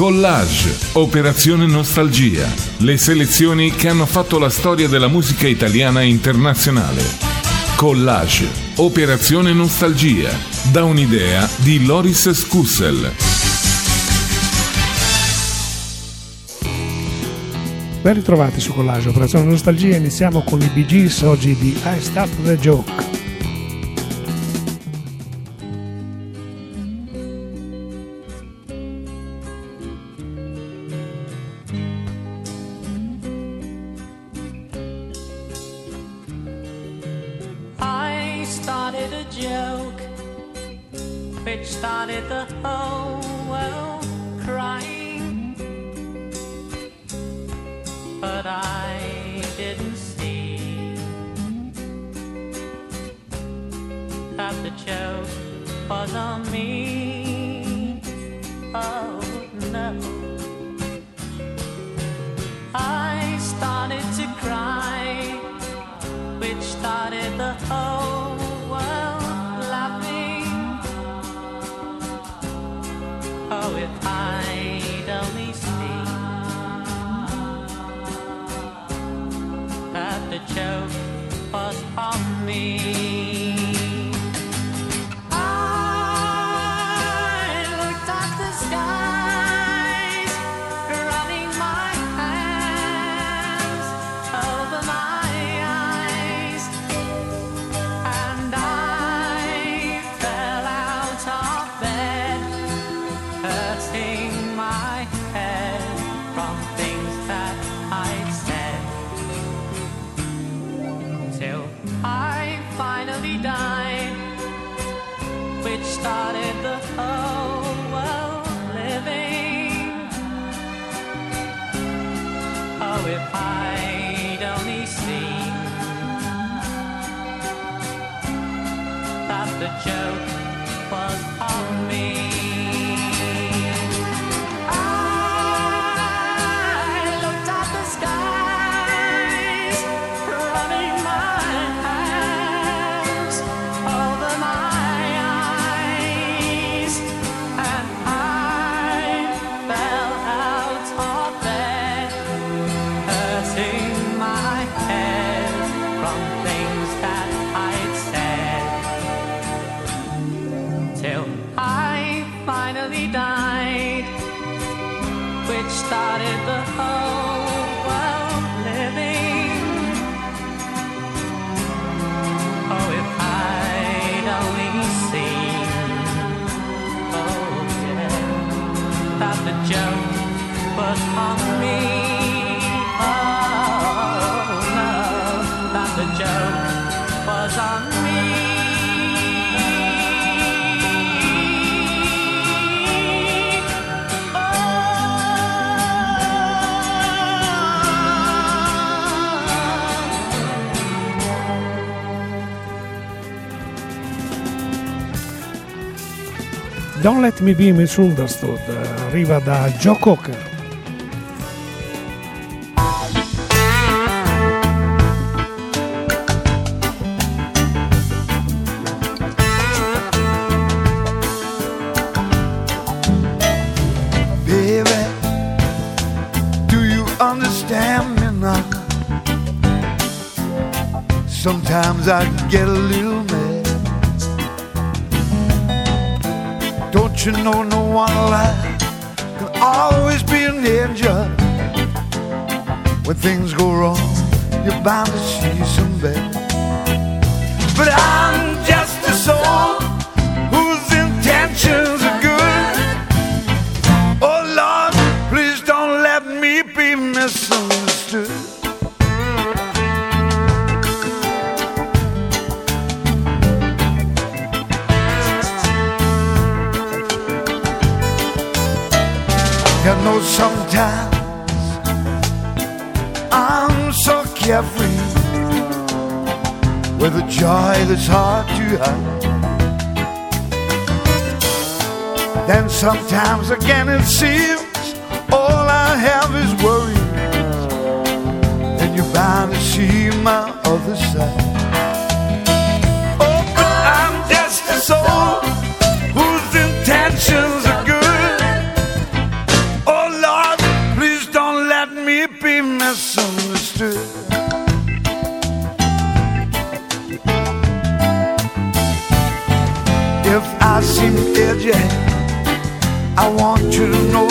Collage, Operazione Nostalgia, le selezioni che hanno fatto la storia della musica italiana e internazionale. Collage, Operazione Nostalgia, da un'idea di Loris Scussel. Ben ritrovati su Collage, Operazione Nostalgia. Iniziamo con i Bee Gees oggi di I Start the Joke. Don't Let Me Be Misunderstood arriva da Joe Cocker. Baby, do you understand me now? Sometimes I get a little mad. Don't you know no one alive can always be an angel? When things go wrong, you're bound to see some bad. But I'm just a soul whose intentions are good. Oh Lord, please don't let me be misunderstood. You know sometimes I'm so carefree with a joy that's hard to hide. Then sometimes again it seems all I have is worries. Then you're bound to see my other side. Oh, but I'm just a soul whose intentions are good. Oh I want you to know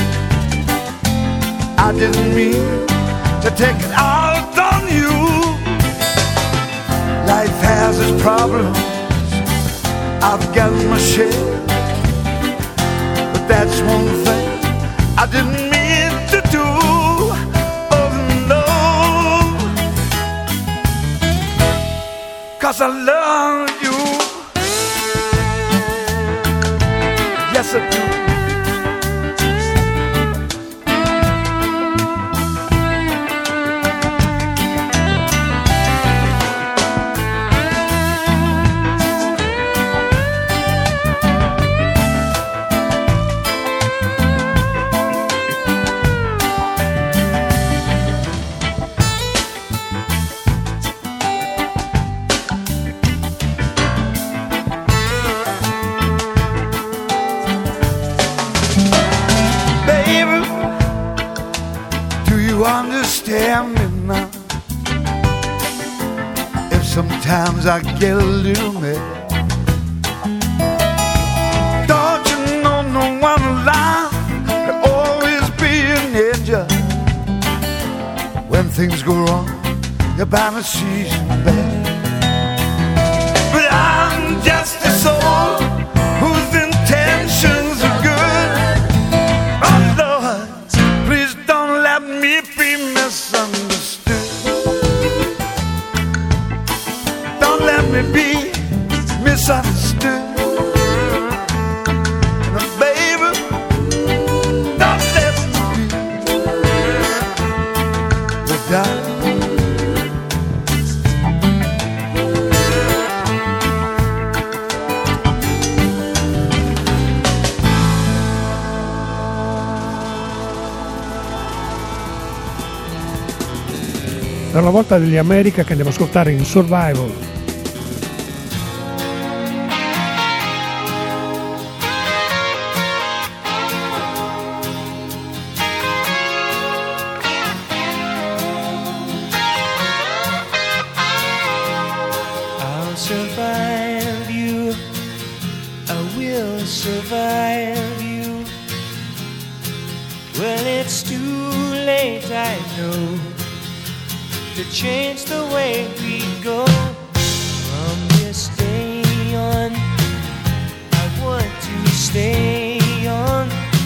I didn't mean to take it out on you. Life has its problems, I've got my share, but that's one thing I didn't mean to do. Oh no, 'cause I love you. Yes, I do. Understand me now. If sometimes I get a little mad, don't you know no one alive can always be an angel. When things go wrong, you're bound to see some bad. But I'm just a soul whose intentions are good. Oh Lord, please don't let me be misunderstood. Don't let me be misunderstood. Now, baby, don't let me be without. È una volta degli America che andiamo a ascoltare in Survival. I'll survive you, I will survive you. Well, it's too late, I know, to change the way we go. From this day on, I want to stay on.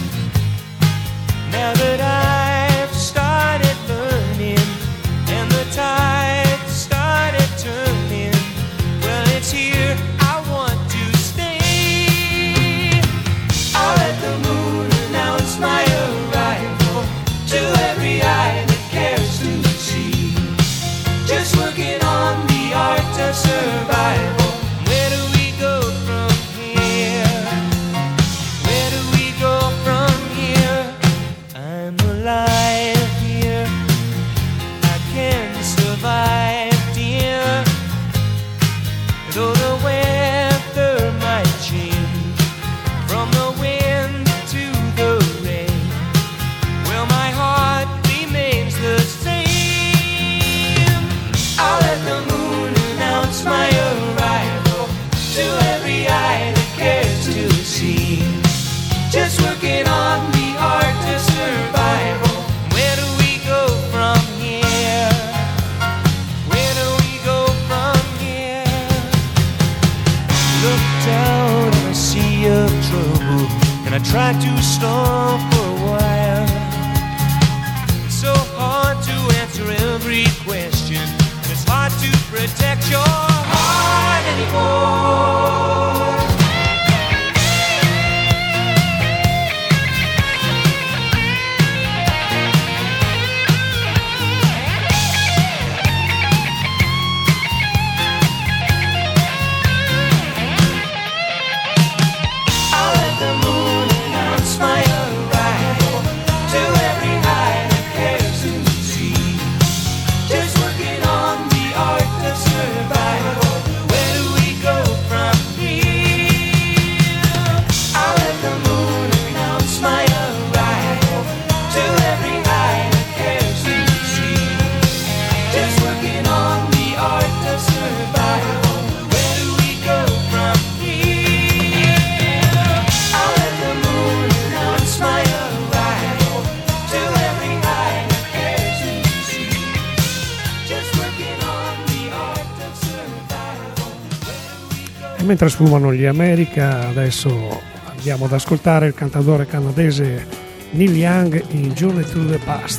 Now that I've started learning and the tide started turning, well, it's here, I want to stay. I'll let the moon announce my arrival to every eye that cares to see. Just working on the art of survival. Where do we go from here? Where do we go from here? I'm alive here, I can survive, dear. Though the weather might change, from the wind to the rain, well, my heart remains the same. I'll let the moon announce my arrival to every eye that cares to see. Just working on the art of survival. Where do we go from here? Where do we go from here? Looked out on a sea of trouble, and I tried to stop for a while. It's so hard to answer every question, and it's hard to protect your heart anymore. I'll let the moon announce my arrival to every eye that cares to see. Just working on the art of survival. Where do we go from here? E mentre sfumano gli America, adesso andiamo ad ascoltare il cantautore canadese Neil Young in Journey to the Past.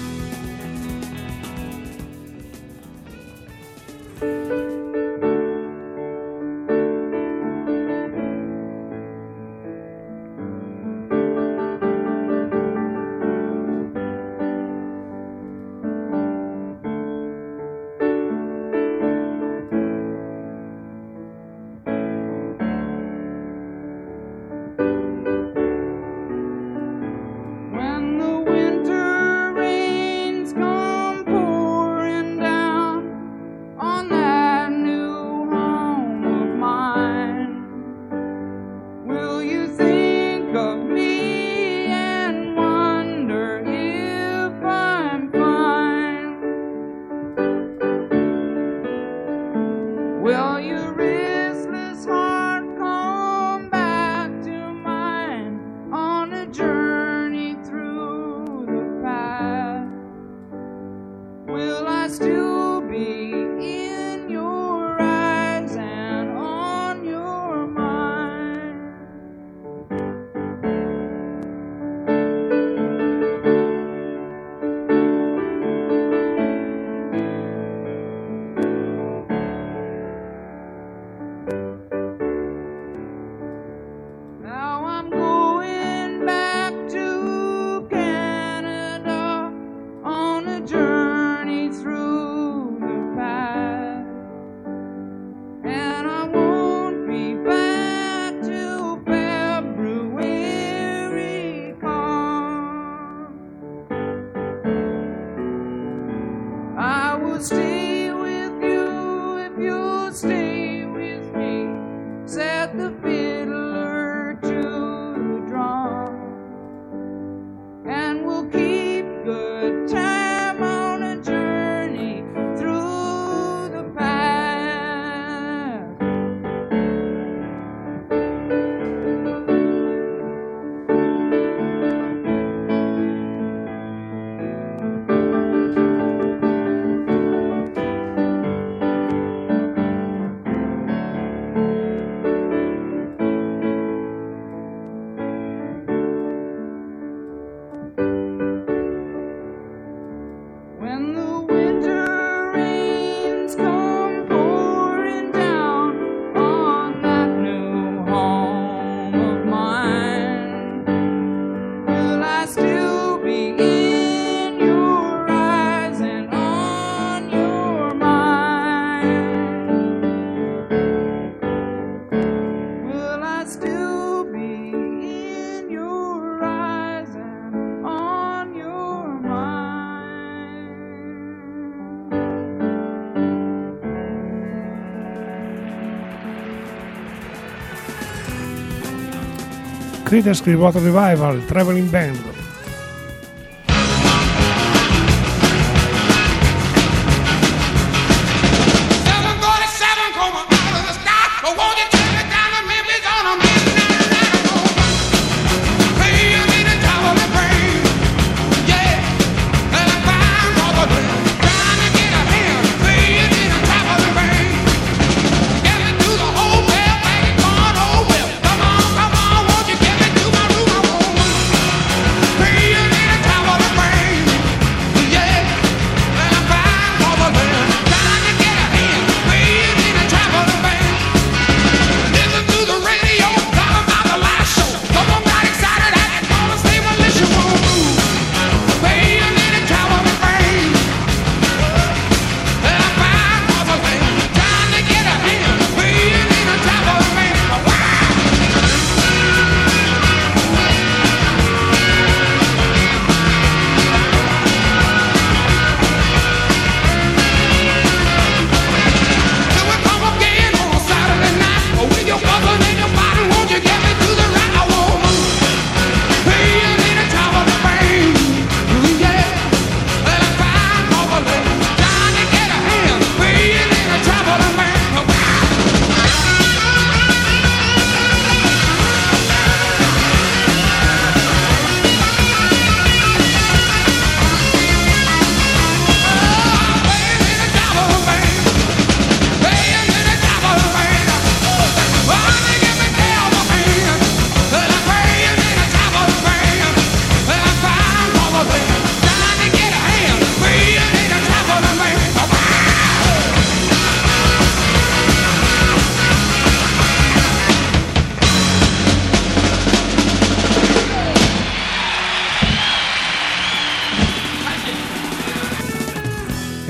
Creedence Clearwater Revival, Traveling Band.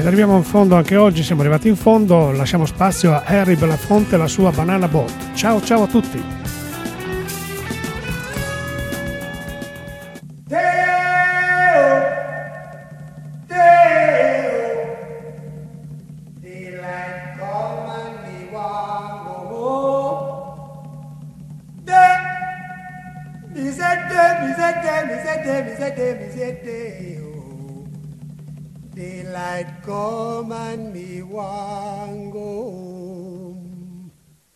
Ed arriviamo in fondo anche oggi, siamo arrivati in fondo, lasciamo spazio a Harry Belafonte e la sua Banana Boat. Ciao ciao a tutti! Daylight come and me want go home.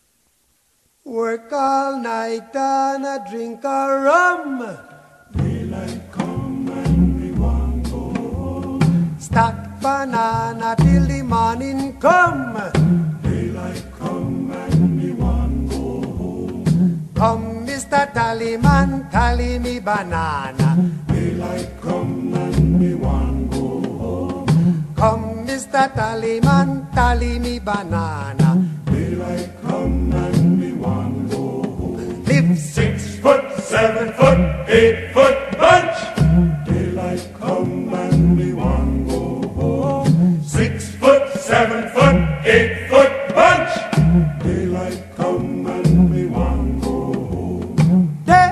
Work all night and a drink a rum. Daylight come and me want go home. Stack banana till the morning come. Daylight come and me want go home. Come Mr. Tallyman, tally me banana. Daylight come and me want go home. Come Mr. Tallyman, tally me banana. Daylight come and me want go home. Live 6 foot, 7 foot, 8 foot bunch. Daylight come and me want go home. 6 foot, 7 foot, 8 foot bunch. Daylight come and me want go home. Day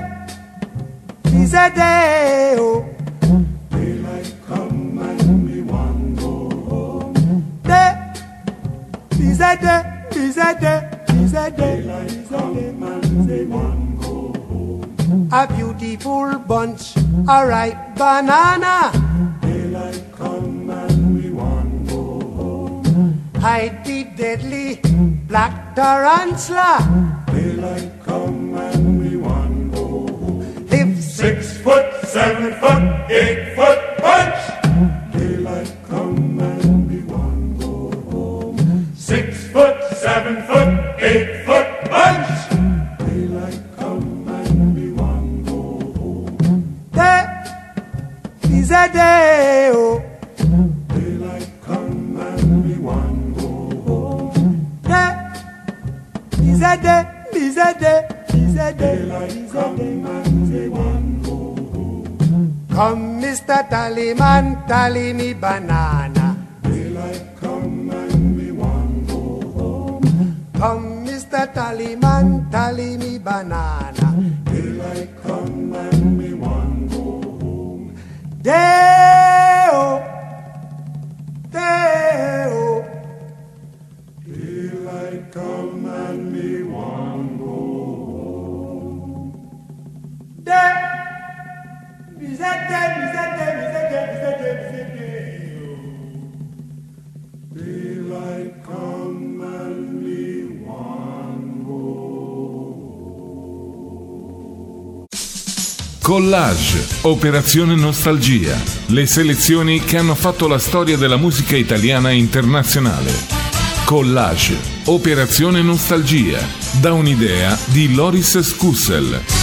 is a day, oh. Daylight come and me want go home. Day is a day, is a day, is a day. Daylight come and me want go home. A beautiful bunch, a ripe banana. Daylight come and we want go home. Hide the deadly black tarantula. Daylight come and we want go home. Live 6 foot, 7 foot, 8 foot bunch. Daylight come and we want go home. 6 foot, 7 foot, 8 foot bunch. Daylight come and we want go home. Day is a day, oh. Daylight come and we want go home. Day is a day, is a day, is a day. Daylight come and we want go home. Come Mr. Tallyman, tally me banana. Daylight come and we want go home. Come Mr. Tallyman, tally me banana. Daylight come and we want go home. Day-o, day-o. Daylight come and me want go home. Day, day, daylight come and me want go home. Collage, Operazione Nostalgia, le selezioni che hanno fatto la storia della musica italiana e internazionale. Collage, Operazione Nostalgia, da un'idea di Loris Scussel.